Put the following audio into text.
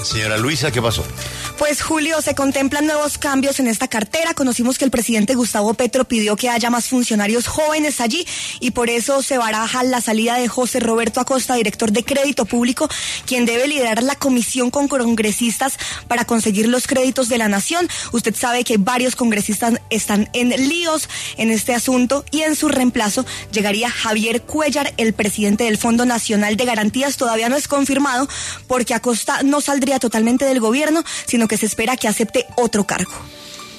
Señora Luisa, ¿qué pasó? Pues Julio, se contemplan nuevos cambios en esta cartera. Conocimos que el presidente Gustavo Petro pidió que haya más funcionarios jóvenes allí y por eso se baraja la salida de José Roberto Acosta, director de Crédito Público, quien debe liderar la comisión con congresistas para conseguir los créditos de la nación. Usted sabe que varios congresistas están en líos en este asunto y en su reemplazo llegaría Javier Cuellar, el presidente del Fondo Nacional de Garantías. Todavía no es confirmado porque Acosta no saldría totalmente del gobierno, sino que se espera que acepte otro cargo.